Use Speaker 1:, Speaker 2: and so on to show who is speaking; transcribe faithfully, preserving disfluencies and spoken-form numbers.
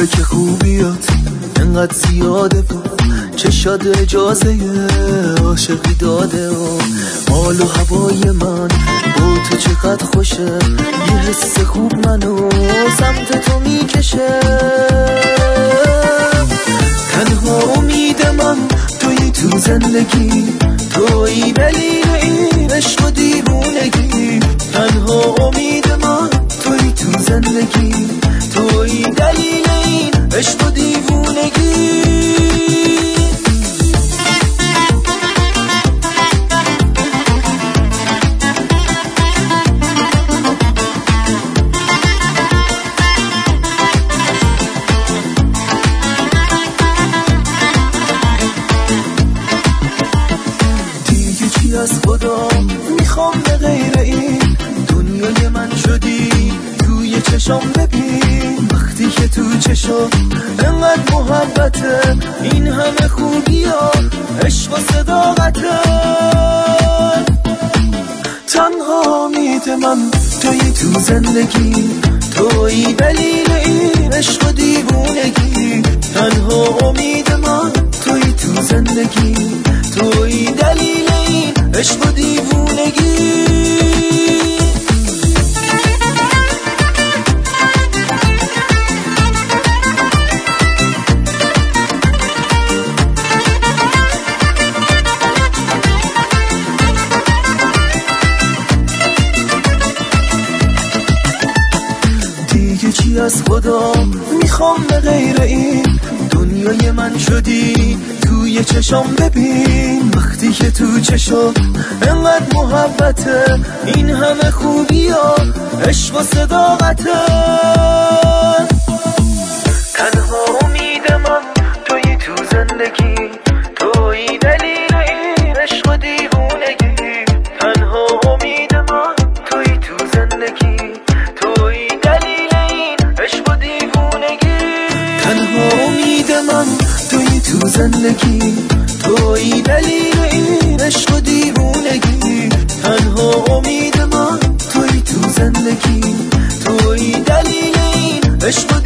Speaker 1: تو که خوبیات انقدر زیاده و چشاد اجازه عاشقی داده و حال و هوای من با تو چقدر خوشه، یه حس خوب منو سمت تو میکشه. تنها امید من توی تو زندگی، توی دلیل این عشق و دیوونگی. تنها امید من توی تو زندگی، توی دلیل این عشق و دیوونگی. از خدا میخوام به غیر این دنیای من شدی، توی چشام ببین وقتی که تو چشام انقدر محبته، این همه خوبی ها عشق و صداقته. تنها امید من توی تو زندگی، توی دلیل این عشق و دیوونگی. تنها امید من توی تو زندگی، توی دلیل این عشق و دیوونگی. دیگه چی از خدا میخوام به غیر این دنیای من شدی، توی چشام ببین وقتی که تو چشام انقدر محبته، این همه خوبی ها عشق و صداقته. تنها امید من توی تو زندگی، توی دلیل این عشق و دیوونگی. تنها امید من توی تو زندگی، توی دلیل این عشق و دیوونگی. تنها امید من توی تو زندگی، توی دلیل این عشق و دیوونگی. تنها امید من توی تو زندگی، توی دلیل این عشق و